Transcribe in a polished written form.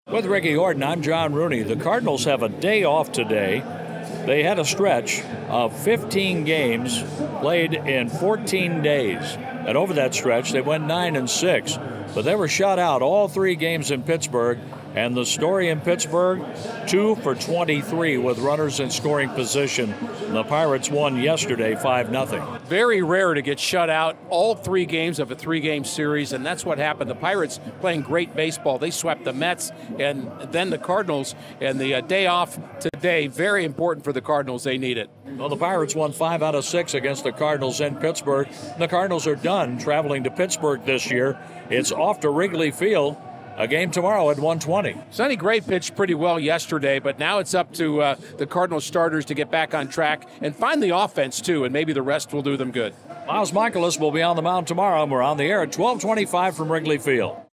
With Ricky Horton, I'm John Rooney. The Cardinals have a day off today. They had a stretch of 15 games played in 14 days. And over that stretch, they went 9-6. But they were shut out all 3 games in Pittsburgh. And the story in Pittsburgh, 2 for 23 with runners in scoring position. The Pirates won yesterday 5-0. Very rare to get shut out all 3 games of a 3-game series, and that's what happened. The Pirates playing great baseball. They swept the Mets and then the Cardinals, and the day off today, very important for the Cardinals. They need it. Well, the Pirates won 5 out of 6 against the Cardinals in Pittsburgh. The Cardinals are done traveling to Pittsburgh this year. It's off to Wrigley Field. A game tomorrow at 1:20. Sonny Gray pitched pretty well yesterday, but now it's up to the Cardinals starters to get back on track and find the offense, too, and maybe the rest will do them good. Miles Michaelis will be on the mound tomorrow, and we're on the air at 12:25 from Wrigley Field.